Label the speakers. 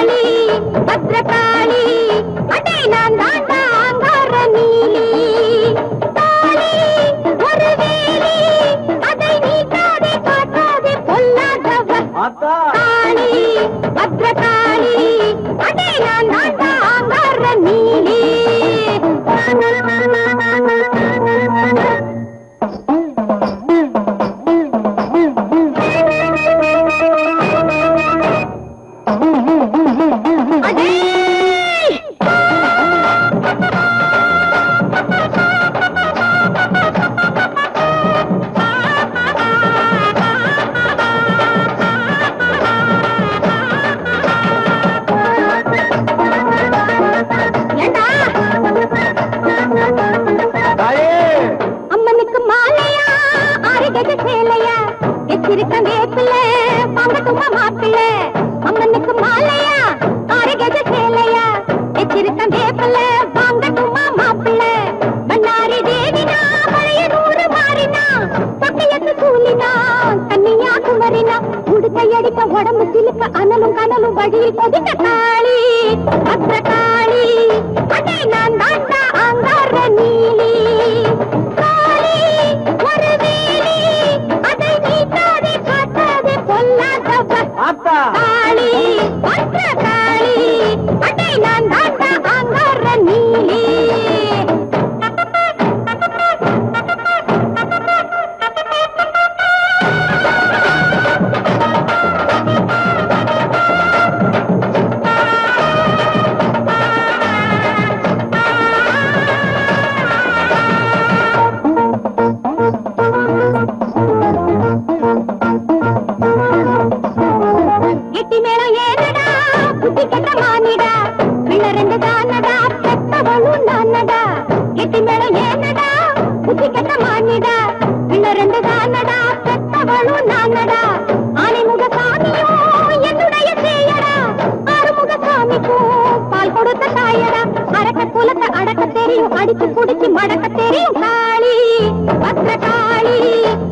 Speaker 1: காளி பத்ரகாளி அடே நான் தாண்டா அங்கார நீலி காளி ஒரு வேலி அதை நீட்டாதே காட்டாதே பொல்லாதவ காளி பத்ரகாளி அடே நான் தாண்டா அங்கார நீலி அம்மனுக்கு மாலையா ஆறுகஜ சேலையா வச்சிருக்க வேப்பில பாங்கட்டுமா மாப்பிள்ள அம்மனுக்கு மாலையா ஆறுகஜ சேலையா வச்சிருக்க வேப்பில பாங்கட்டுமா மாப்பிள்ள பண்ணாரி தேவினா பழைய நூறு மாறினா பக்கையத்து கூலினா கண்ணியா குமரினா உடுக்கையடிக்க உடம்பு சிலுக்க அனலும் கனலும் வழியில் கொதிக்க காளி பத்ரகாளி அடே நான் தாண்டா அங்கார நீலி காளி ஒரு வேலி அதை நீட்டாதே காட்டாதே பொல்லாதவ காளி பத்ரகாளி அடே நான் தாண்டா அங்கார நீலி எட்டி மேளம் ஏனடா புத்தி கெட்ட மானிடா பிள்ளை ரெண்டு தானடா பெத்தவளும் நானடா எட்டி மேளம் ஏனடா புத்தி கெட்ட மானிடா பிள்ளை ரெண்டு தானடா பெத்தவளும் நானடா ஆனைமுக சாமியும் என்னுடைய சேயடா ஆறுமுக சாமிக்கும் பால் கொடுத்த தாயடா அரக்க குலத்தை அடக்க தெரியும் அடிச்சு குடிச்சு மடக்க தெரியும் காளி பத்ரகாளி